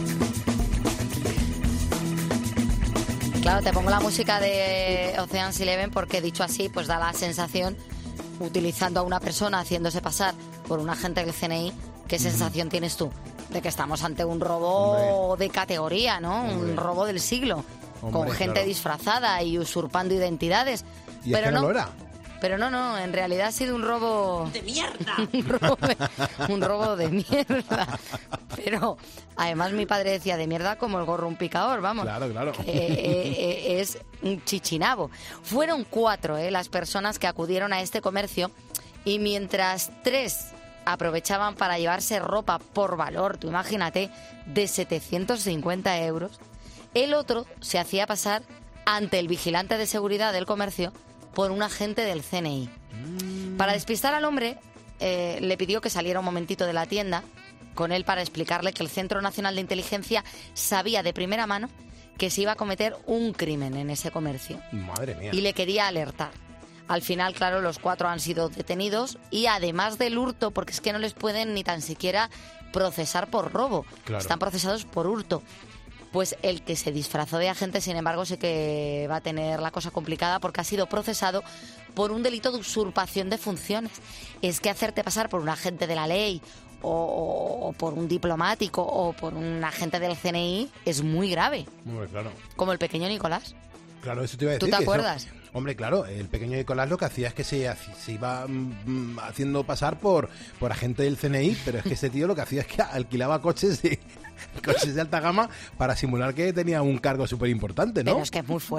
Claro, te pongo la música de Ocean's 11 porque, dicho así, pues da la sensación, utilizando a una persona haciéndose pasar por un agente del CNI, ¿qué sensación tienes tú? De que estamos ante un robo de categoría, ¿no? Un robo del siglo. Con gente disfrazada y usurpando identidades. ¿Y pero es que no lo era? Pero no, en realidad ha sido un robo... ¡De mierda! un robo de mierda. Pero además mi padre decía de mierda como el gorro un picador, vamos. Claro. Es un chichinabo. Fueron 4 las personas que acudieron a este comercio y mientras 3 aprovechaban para llevarse ropa por valor, tú imagínate, de 750 euros, el otro se hacía pasar ante el vigilante de seguridad del comercio por un agente del CNI. Para despistar al hombre, le pidió que saliera un momentito de la tienda con él para explicarle que el Centro Nacional de Inteligencia sabía de primera mano que se iba a cometer un crimen en ese comercio. Madre mía. Y le quería alertar. Al final, claro, los 4 han sido detenidos y además del hurto, porque es que no les pueden ni tan siquiera procesar por robo. Claro. Están procesados por hurto. Pues el que se disfrazó de agente, sin embargo, sí que va a tener la cosa complicada porque ha sido procesado por un delito de usurpación de funciones. Es que hacerte pasar por un agente de la ley o por un diplomático o por un agente del CNI es muy grave. Muy claro. Como el pequeño Nicolás. Claro, eso te iba a decir. ¿Tú te acuerdas? Hombre, claro, el pequeño Nicolás lo que hacía es que se iba haciendo pasar por agente del CNI, pero es que ese tío lo que hacía es que alquilaba coches de alta gama para simular que tenía un cargo súper importante, ¿no? Pero es que es muy fuerte.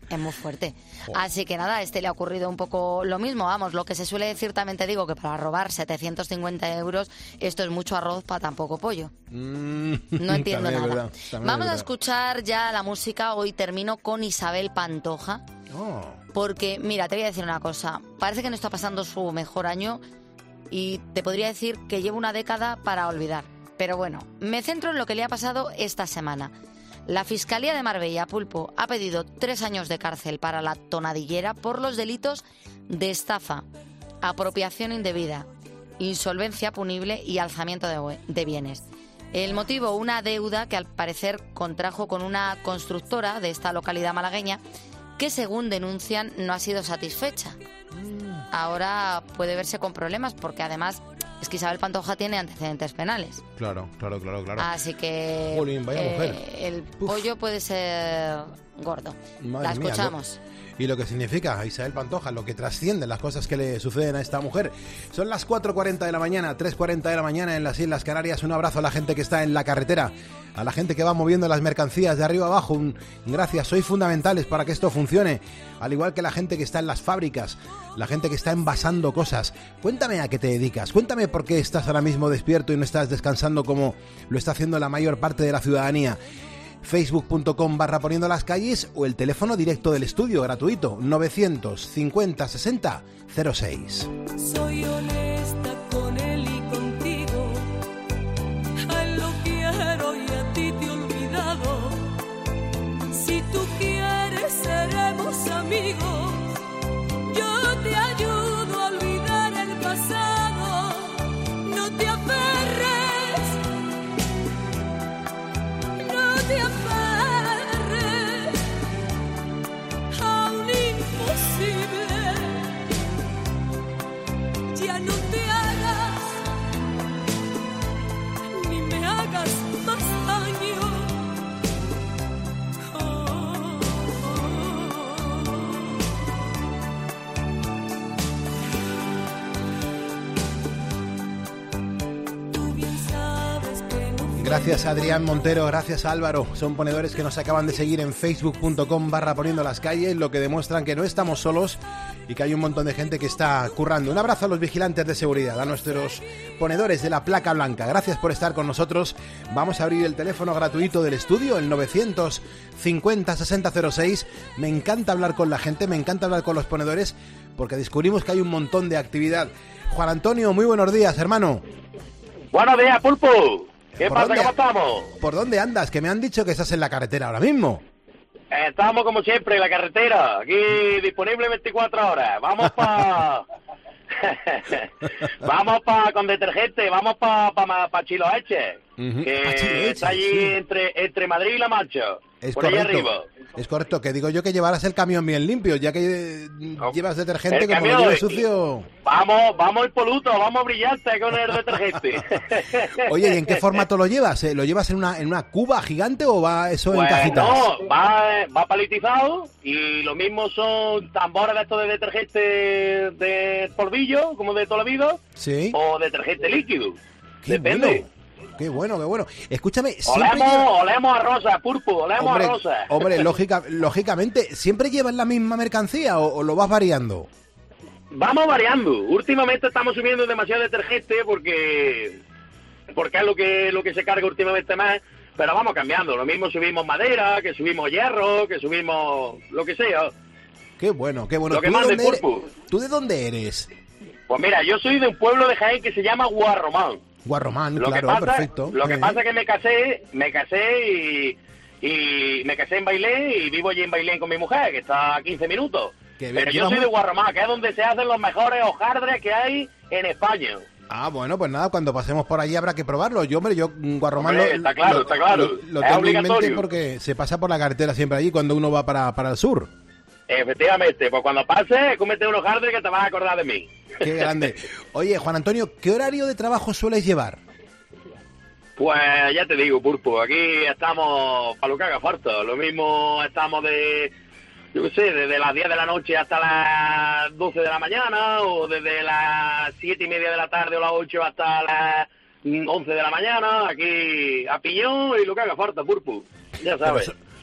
Es muy fuerte. Así que nada, le ha ocurrido un poco lo mismo. Vamos, lo que se suele decir, también te digo, que para robar 750 euros, esto es mucho arroz para tan poco pollo. No entiendo nada. Vamos a escuchar ya la música. Hoy termino con Isabel Pantoja. Porque, mira, te voy a decir una cosa. Parece que no está pasando su mejor año y te podría decir que lleva una década para olvidar. Pero bueno, me centro en lo que le ha pasado esta semana. La Fiscalía de Marbella, Pulpo, ha pedido 3 años de cárcel para la tonadillera por los delitos de estafa, apropiación indebida, insolvencia punible y alzamiento de bienes. El motivo, una deuda que al parecer contrajo con una constructora de esta localidad malagueña que, según denuncian, no ha sido satisfecha. Ahora puede verse con problemas porque además es que Isabel Pantoja tiene antecedentes penales. Claro. Así que Jolín, vaya mujer. El pollo puede ser gordo. Madre la escuchamos. Y lo que significa Isabel Pantoja, lo que trascienden las cosas que le suceden a esta mujer. Son las 4:40 de la mañana, 3:40 de la mañana en las Islas Canarias. Un abrazo a la gente que está en la carretera, a la gente que va moviendo las mercancías de arriba a abajo. Gracias, sois fundamentales para que esto funcione. Al igual que la gente que está en las fábricas, la gente que está envasando cosas. Cuéntame a qué te dedicas, cuéntame por qué estás ahora mismo despierto y no estás descansando como lo está haciendo la mayor parte de la ciudadanía. Facebook.com/poniendo las calles o el teléfono directo del estudio gratuito 950 60 06. Soy honesta con él y contigo, a él lo quiero y a ti te he olvidado. Si tú quieres seremos amigos, yo te ayudo a olvidar el pasado. No te aferres, te aferres a un imposible. Ya no te hagas ni me hagas más daño. Tú bien sabes que no. Gracias a Adrián Montero, gracias a Álvaro. Son ponedores que nos acaban de seguir en Facebook.com/poniendo las calles, lo que demuestran que no estamos solos y que hay un montón de gente que está currando. Un abrazo a los vigilantes de seguridad, a nuestros ponedores de la placa blanca. Gracias por estar con nosotros. Vamos a abrir el teléfono gratuito del estudio, el 950 60 06. Me encanta hablar con la gente, me encanta hablar con los ponedores porque descubrimos que hay un montón de actividad. Juan Antonio, muy buenos días, hermano. Buenos días, Pulpo. ¿Qué pasa? ¿Cómo estamos? ¿Por dónde andas? Que me han dicho que estás en la carretera ahora mismo. Estamos como siempre en la carretera, aquí disponible 24 horas. Vamos con detergente, vamos para Chiloeche, que está allí entre Madrid y La Mancha. Es por correcto, allá arriba. Es correcto, que digo yo que llevarás el camión bien limpio, ya que llevas detergente, El como camión, lo lleves sucio. Vamos impoluto, vamos brillante con el detergente. Oye, ¿y en qué formato lo llevas? ¿Lo llevas en una cuba gigante o va eso en cajitas? No, va palitizado y lo mismo son tambores de estos de detergente de polvillo, como de toda la vida, sí, o detergente líquido. Qué Depende. Bueno. Qué bueno, qué bueno. Escúchame, olemos a rosa, Pulpo, olemos a rosa. Hombre, lógicamente, ¿siempre llevas la misma mercancía o lo vas variando? Vamos variando. Últimamente estamos subiendo demasiado detergente porque es lo que se carga últimamente más, pero vamos cambiando. Lo mismo subimos madera, que subimos hierro, que subimos lo que sea. Qué bueno, qué bueno. Lo que mande, Pulpo. ¿Tú de dónde eres? Pues mira, yo soy de un pueblo de Jaén que se llama Guarromán. Guarromán, claro, perfecto. Lo que pasa es que me casé y me casé en Bailén y vivo allí en Bailén con mi mujer, que está a 15 minutos. Pero yo soy de Guarromán, que es donde se hacen los mejores hojaldres que hay en España. Ah, bueno, pues nada, cuando pasemos por allí habrá que probarlo. Yo Guarromán está claro. Lo tengo en mente porque se pasa por la carretera siempre allí cuando uno va para el sur. Efectivamente, pues cuando pase, cómete unos hojaldres que te vas a acordar de mí. Qué grande. Oye, Juan Antonio, ¿qué horario de trabajo sueles llevar? Pues ya te digo, Pulpo, aquí estamos para lo que haga falta. Lo mismo estamos desde las 10 de la noche hasta las 12 de la mañana, o desde las 7:30 de la tarde o las 8 hasta las 11 de la mañana, aquí a piñón y lo que haga falta, Pulpo. Ya sabes.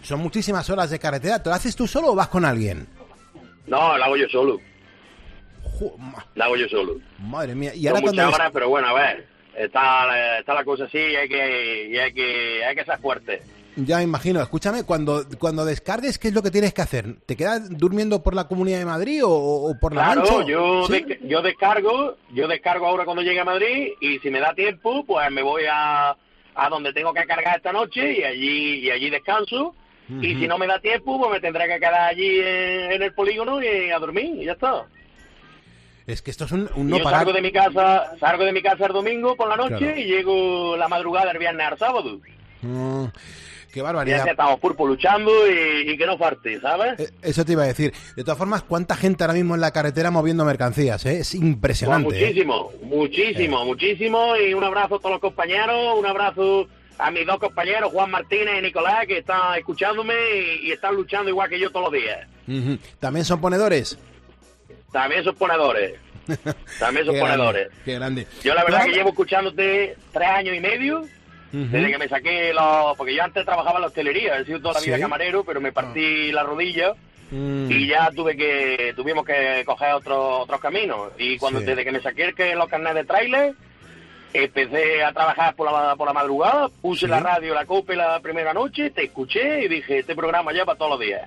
son muchísimas horas de carretera. ¿Te lo haces tú solo o vas con alguien? No, lo hago yo solo. La hago yo solo. Madre mía. Y ahora son muchas horas, pero bueno, a ver, está la cosa así y hay que ser fuerte. Ya me imagino. Escúchame, cuando descargues, ¿qué es lo que tienes que hacer? ¿Te quedas durmiendo por la Comunidad de Madrid o por la Mancha? Claro, ¿Sí? yo descargo ahora cuando llegue a Madrid y si me da tiempo, pues me voy a donde tengo que cargar esta noche y allí descanso. Y si no me da tiempo, pues me tendré que quedar allí en el polígono y a dormir y ya está. Es que esto es un no yo parar. salgo de mi casa el domingo por la noche, claro, y llego la madrugada del viernes al sábado. Qué barbaridad. Ya estamos Pulpo luchando y que no falte, ¿sabes? Eso te iba a decir. De todas formas, ¿cuánta gente ahora mismo en la carretera moviendo mercancías? Es impresionante. Pues muchísimo. Y un abrazo a todos los compañeros, un abrazo a mis dos compañeros, Juan Martínez y Nicolás, que están escuchándome y están luchando igual que yo todos los días. ¿También son ponedores? También son ponedores. Qué grande. Yo la verdad que llevo escuchándote 3 años y medio. Desde que me saqué porque yo antes trabajaba en la hostelería, he sido toda la vida camarero, pero me partí la rodilla y ya tuvimos que coger otros caminos. Y desde que me saqué los carnets de tráiler, empecé a trabajar por la madrugada, puse la radio, la COPE la primera noche, te escuché y dije, este programa ya para todos los días.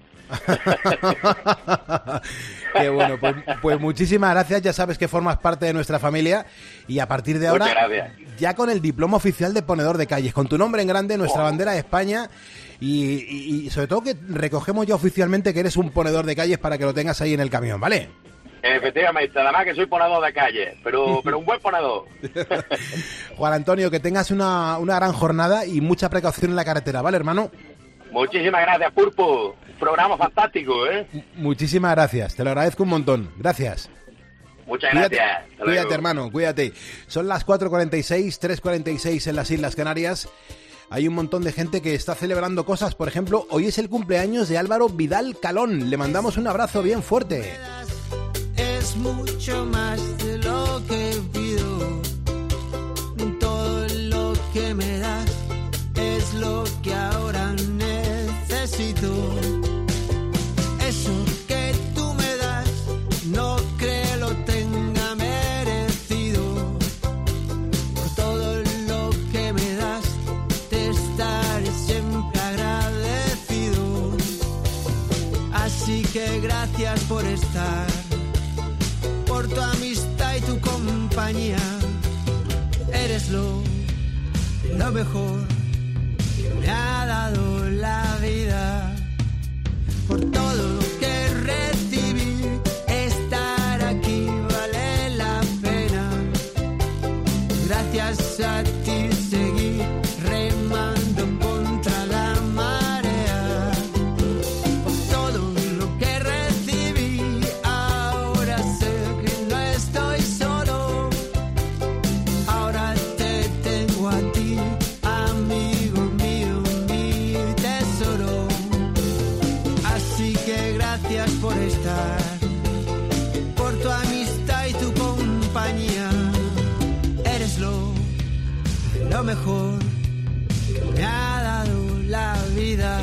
Qué bueno, pues muchísimas gracias, ya sabes que formas parte de nuestra familia y a partir de ahora ya con el diploma oficial de ponedor de calles, con tu nombre en grande, nuestra bandera de España y sobre todo que recogemos ya oficialmente que eres un ponedor de calles para que lo tengas ahí en el camión, ¿vale? Efectivamente, además que soy ponedor de calle, pero un buen ponedor. Juan Antonio, que tengas una gran jornada y mucha precaución en la carretera, ¿vale, hermano? Muchísimas gracias, Pulpo. Programa fantástico, ¿eh? Muchísimas gracias, te lo agradezco un montón. Gracias. Muchas gracias. Cuídate, hermano, cuídate. Son las 4:46, 3:46 en las Islas Canarias. Hay un montón de gente que está celebrando cosas. Por ejemplo, hoy es el cumpleaños de Álvaro Vidal Calón. Le mandamos un abrazo bien fuerte. Es mucho más de lo que pido. Todo lo que me das es lo que ahora necesito. Eso que tú me das no creo lo tenga merecido. Por todo lo que me das te estaré siempre agradecido. Así que gracias por estar, por tu amistad y tu compañía. Eres lo mejor que me ha dado la vida. Por todo lo que recibí, estar aquí vale la pena. Gracias a ti seguí remando contra la marea. Por todo lo que recibí, ahora sé que no estoy solo. Ahora te tengo a ti, amigo mío, mi tesoro. Así que gracias por estar, por tu amistad y tu compañía. Eres lo mejor que me ha dado la vida.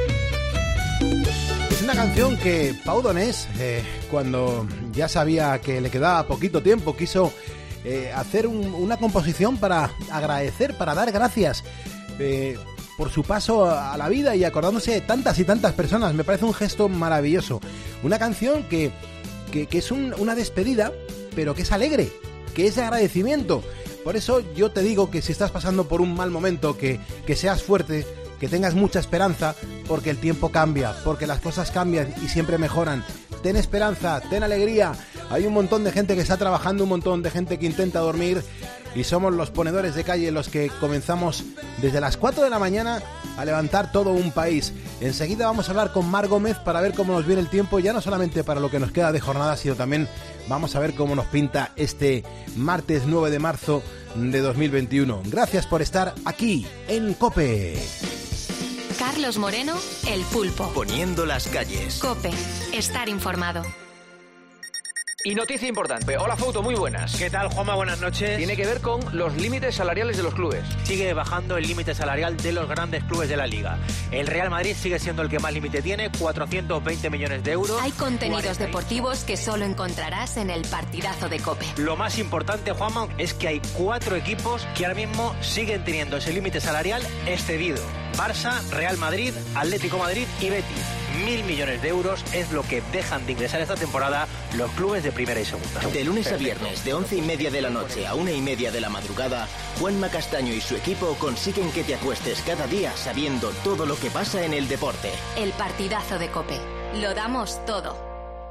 Es una canción que Pau Donés, cuando ya sabía que le quedaba poquito tiempo, quiso hacer una composición para agradecer, para dar gracias por su paso a la vida y acordándose de tantas y tantas personas. Me parece un gesto maravilloso. Una canción que es una despedida, pero que es alegre, que es de agradecimiento. Por eso yo te digo que si estás pasando por un mal momento, que seas fuerte, que tengas mucha esperanza, porque el tiempo cambia, porque las cosas cambian y siempre mejoran. Ten esperanza, ten alegría. Hay un montón de gente que está trabajando, un montón de gente que intenta dormir y somos los ponedores de calle los que comenzamos desde las 4 de la mañana a levantar todo un país. Enseguida vamos a hablar con Mar Gómez para ver cómo nos viene el tiempo, ya no solamente para lo que nos queda de jornada, sino también vamos a ver cómo nos pinta este martes 9 de marzo de 2021. Gracias por estar aquí en COPE. Carlos Moreno, El Pulpo. Poniendo las calles. COPE, estar informado. Y noticia importante. Hola, Fouto, muy buenas. ¿Qué tal, Juanma? Buenas noches. Tiene que ver con los límites salariales de los clubes. Sigue bajando el límite salarial de los grandes clubes de la Liga. El Real Madrid sigue siendo el que más límite tiene, 420 millones de euros. Hay contenidos deportivos que solo encontrarás en el partidazo de COPE. Lo más importante, Juanma, es que hay 4 equipos que ahora mismo siguen teniendo ese límite salarial excedido. Barça, Real Madrid, Atlético Madrid y Betis. 1.000 millones de euros es lo que dejan de ingresar esta temporada los clubes de primera y segunda. De lunes a viernes, de 11:30 de la noche a 1:30 de la madrugada, Juanma Castaño y su equipo consiguen que te acuestes cada día sabiendo todo lo que pasa en el deporte. El partidazo de COPE. Lo damos todo.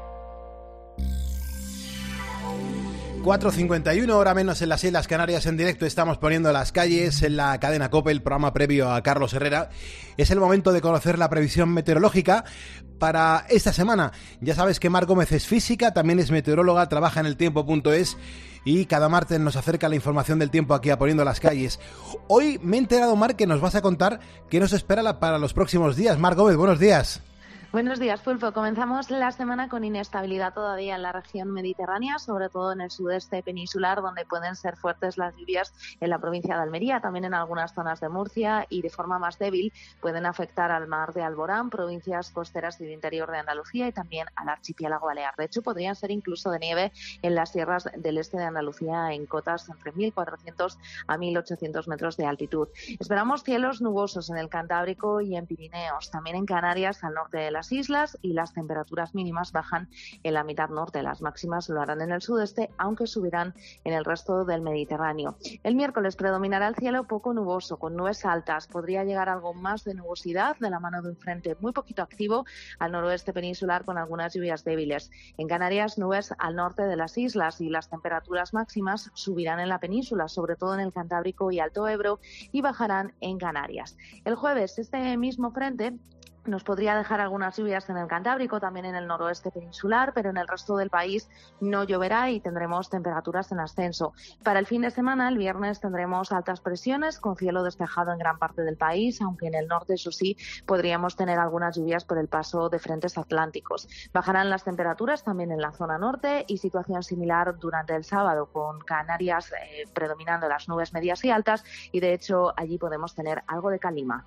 4:51, hora menos en las Islas Canarias. En directo estamos poniendo las calles en la cadena COPE, el programa previo a Carlos Herrera. Es el momento de conocer la previsión meteorológica para esta semana. Ya sabes que Mar Gómez es física, también es meteoróloga, trabaja en eltiempo.es y cada martes nos acerca la información del tiempo aquí a Poniendo las Calles. Hoy me he enterado, Mar, que nos vas a contar qué nos espera para los próximos días. Mar Gómez, buenos días. Buenos días, Pulpo. Comenzamos la semana con inestabilidad todavía en la región mediterránea, sobre todo en el sudeste peninsular, donde pueden ser fuertes las lluvias en la provincia de Almería, también en algunas zonas de Murcia, y de forma más débil pueden afectar al mar de Alborán, provincias costeras y del interior de Andalucía y también al archipiélago balear. De hecho, podrían ser incluso de nieve en las sierras del este de Andalucía en cotas entre 1.400 a 1.800 metros de altitud. Esperamos cielos nubosos en el Cantábrico y en Pirineos, también en Canarias, al norte de las islas, y las temperaturas mínimas bajan en la mitad norte. Las máximas lo harán en el sudeste, aunque subirán en el resto del Mediterráneo. El miércoles predominará el cielo poco nuboso, con nubes altas. Podría llegar algo más de nubosidad de la mano de un frente muy poquito activo al noroeste peninsular, con algunas lluvias débiles. En Canarias, nubes al norte de las islas, y las temperaturas máximas subirán en la península, sobre todo en el Cantábrico y Alto Ebro, y bajarán en Canarias. El jueves, este mismo frente nos podría dejar algunas lluvias en el Cantábrico, también en el noroeste peninsular, pero en el resto del país no lloverá y tendremos temperaturas en ascenso. Para el fin de semana, el viernes, tendremos altas presiones con cielo despejado en gran parte del país, aunque en el norte, eso sí, podríamos tener algunas lluvias por el paso de frentes atlánticos. Bajarán las temperaturas también en la zona norte, y situación similar durante el sábado, con Canarias predominando las nubes medias y altas, y de hecho allí podemos tener algo de calima.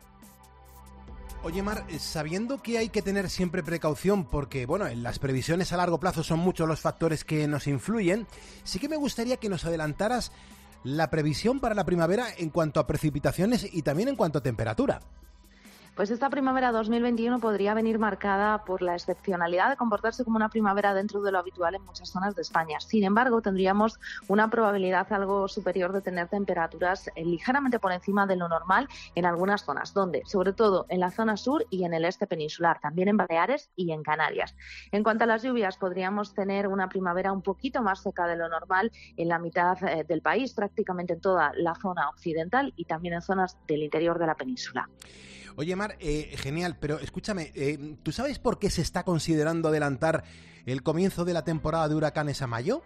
Oye, Mar, sabiendo que hay que tener siempre precaución porque, bueno, en las previsiones a largo plazo son muchos los factores que nos influyen, sí que me gustaría que nos adelantaras la previsión para la primavera en cuanto a precipitaciones y también en cuanto a temperatura. Pues esta primavera 2021 podría venir marcada por la excepcionalidad de comportarse como una primavera dentro de lo habitual en muchas zonas de España. Sin embargo, tendríamos una probabilidad algo superior de tener temperaturas ligeramente por encima de lo normal en algunas zonas, donde, sobre todo en la zona sur y en el este peninsular, también en Baleares y en Canarias. En cuanto a las lluvias, podríamos tener una primavera un poquito más seca de lo normal en la mitad del país, prácticamente en toda la zona occidental y también en zonas del interior de la península. Oye, Mar, genial, pero escúchame, ¿tú sabes por qué se está considerando adelantar el comienzo de la temporada de huracanes a mayo?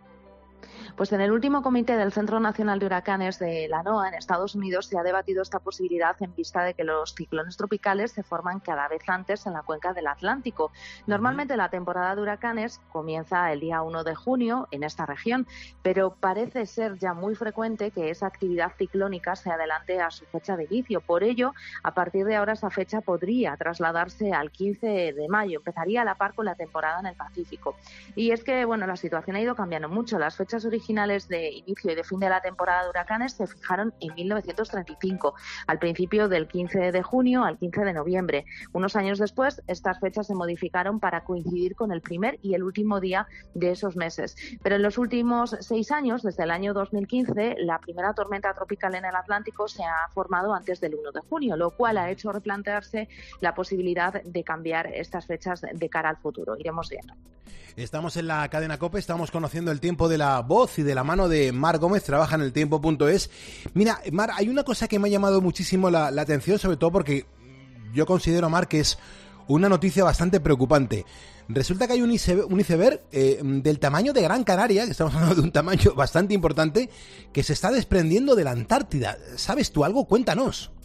Pues en el último comité del Centro Nacional de Huracanes de la NOAA en Estados Unidos se ha debatido esta posibilidad en vista de que los ciclones tropicales se forman cada vez antes en la cuenca del Atlántico. Normalmente la temporada de huracanes comienza el día 1 de junio en esta región, pero parece ser ya muy frecuente que esa actividad ciclónica se adelante a su fecha de inicio. Por ello, a partir de ahora esa fecha podría trasladarse al 15 de mayo. Empezaría a la par con la temporada en el Pacífico. Y es que, bueno, la situación ha ido cambiando mucho. Las fechas originales de inicio y de fin de la temporada de huracanes se fijaron en 1935, al principio del 15 de junio al 15 de noviembre. Unos años después, estas fechas se modificaron para coincidir con el primer y el último día de esos meses. Pero en los últimos 6 años, desde el año 2015, la primera tormenta tropical en el Atlántico se ha formado antes del 1 de junio, lo cual ha hecho replantearse la posibilidad de cambiar estas fechas de cara al futuro. Iremos viendo. Estamos en la cadena COPE, estamos conociendo el tiempo de la voz y de la mano de Mar Gómez, trabaja en eltiempo.es. Mira, Mar, hay una cosa que me ha llamado muchísimo la atención, sobre todo porque yo considero, Mar, que es una noticia bastante preocupante. Resulta que hay un iceberg del tamaño de Gran Canaria, que estamos hablando de un tamaño bastante importante, que se está desprendiendo de la Antártida. ¿Sabes tú algo? Cuéntanos.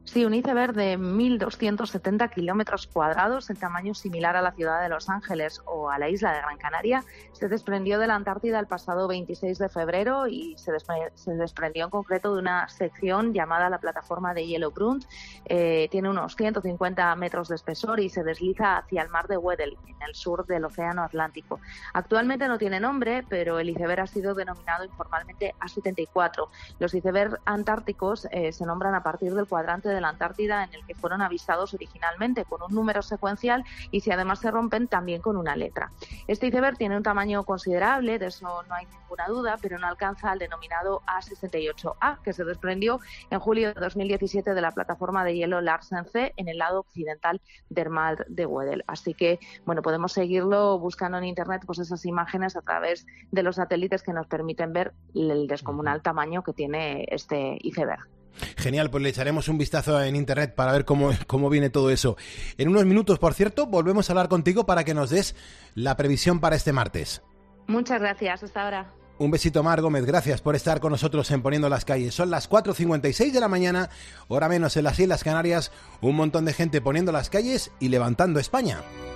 Sí, un iceberg de 1.270 kilómetros cuadrados, el tamaño similar a la ciudad de Los Ángeles o a la isla de Gran Canaria, se desprendió de la Antártida el pasado 26 de febrero y se desprendió en concreto de una sección llamada la plataforma de hielo Brunt. Tiene unos 150 metros de espesor y se desliza hacia el mar de Weddell, en el sur del Océano Atlántico. Actualmente no tiene nombre, pero el iceberg ha sido denominado informalmente A74. Los icebergs antárticos se nombran a partir del cuadrante de la Antártida en el que fueron avistados originalmente, con un número secuencial, y si además se rompen, también con una letra. Este iceberg tiene un tamaño considerable, de eso no hay ninguna duda, pero no alcanza al denominado A68A, que se desprendió en julio de 2017 de la plataforma de hielo Larsen C en el lado occidental del mar de Weddell. Así que, bueno, podemos seguirlo buscando en Internet, pues esas imágenes a través de los satélites que nos permiten ver el descomunal tamaño que tiene este iceberg. Genial, pues le echaremos un vistazo en Internet para ver cómo viene todo eso. En unos minutos, por cierto, volvemos a hablar contigo para que nos des la previsión para este martes. Muchas gracias, hasta ahora. Un besito, Mar Gómez, gracias por estar con nosotros en Poniendo las Calles. Son las 4:56 de la mañana, hora menos en las Islas Canarias, un montón de gente poniendo las calles y levantando España.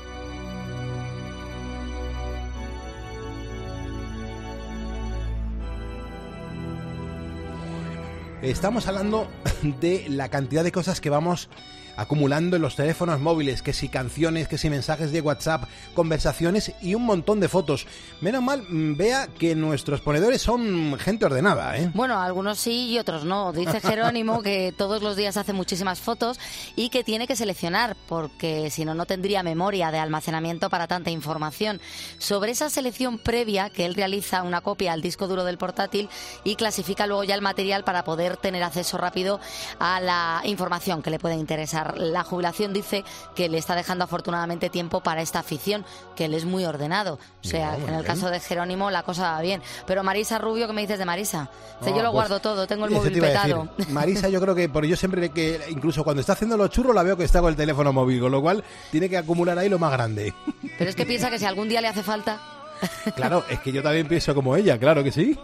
Estamos hablando de la cantidad de cosas que vamos acumulando en los teléfonos móviles, que si canciones, que si mensajes de WhatsApp, conversaciones y un montón de fotos. Menos mal, Bea, que nuestros ponedores son gente ordenada, ¿eh? Bueno, algunos sí y otros no. Dice Jerónimo que todos los días hace muchísimas fotos y que tiene que seleccionar, porque si no, no tendría memoria de almacenamiento para tanta información. Sobre esa selección previa, que él realiza una copia al disco duro del portátil y clasifica luego ya el material para poder tener acceso rápido a la información que le puede interesar. La jubilación dice que le está dejando afortunadamente tiempo para esta afición, que él es muy ordenado. O sea, que en el caso de Jerónimo la cosa va bien. Pero Marisa Rubio, ¿qué me dices de Marisa? Yo lo guardo todo, tengo el móvil petado. Marisa, yo creo que yo siempre que incluso cuando está haciendo los churros la veo que está con el teléfono móvil, con lo cual tiene que acumular ahí lo más grande. Pero es que piensa que si algún día le hace falta... Claro, es que yo también pienso como ella, claro que sí.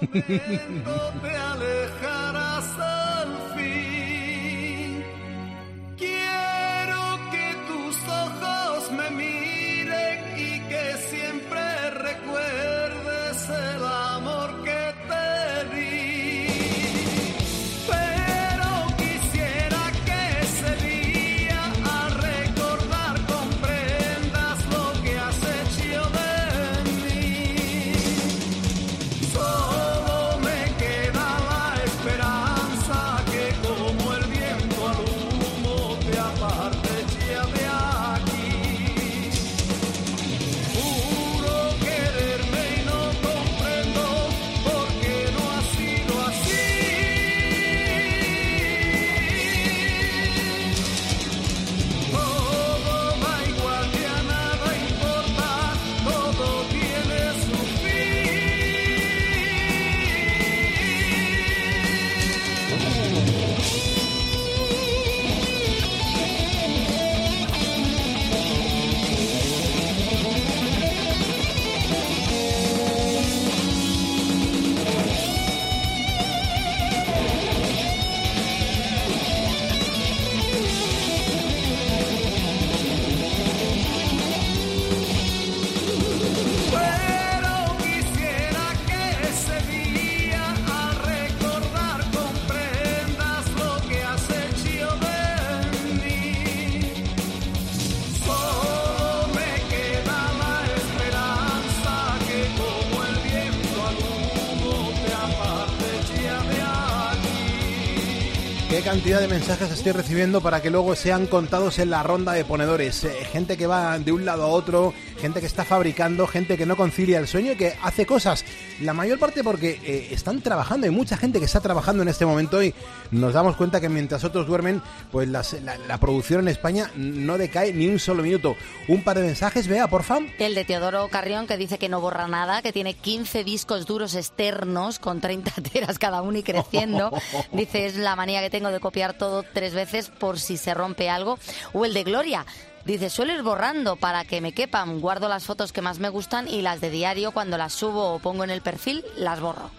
Qué cantidad de mensajes estoy recibiendo para que luego sean contados en la ronda de ponedores. Gente que va de un lado a otro, gente que está fabricando, gente que no concilia el sueño y que hace cosas. La mayor parte porque están trabajando. Hay mucha gente que está trabajando en este momento y nos damos cuenta que mientras otros duermen, pues la producción en España no decae ni un solo minuto. Un par de mensajes, Bea, por favor. El de Teodoro Carrión, que dice que no borra nada, que tiene 15 discos duros externos con 30 teras cada uno y creciendo. Dice, es la manía que tengo de copiar todo 3 veces por si se rompe algo. O el de Gloria. Dice, suelo ir borrando para que me quepan. Guardo las fotos que más me gustan y las de diario, cuando las subo o pongo en el perfil, las borro.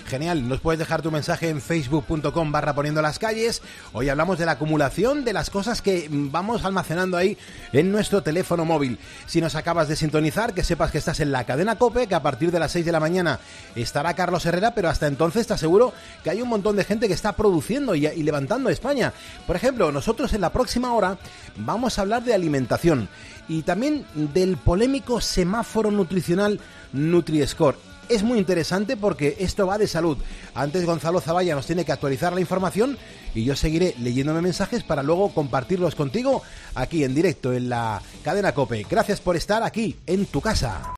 Genial, nos puedes dejar tu mensaje en facebook.com/poniendo las calles. Hoy hablamos de la acumulación de las cosas que vamos almacenando ahí en nuestro teléfono móvil. Si nos acabas de sintonizar, que sepas que estás en la cadena COPE, que a partir de las 6 de la mañana estará Carlos Herrera, pero hasta entonces te aseguro que hay un montón de gente que está produciendo y levantando España. Por ejemplo, nosotros en la próxima hora vamos a hablar de alimentación y también del polémico semáforo nutricional Nutri-Score. Es muy interesante porque esto va de salud. Antes Gonzalo Zavalla nos tiene que actualizar la información y yo seguiré leyéndome mensajes para luego compartirlos contigo aquí en directo en la cadena COPE. Gracias por estar aquí en tu casa.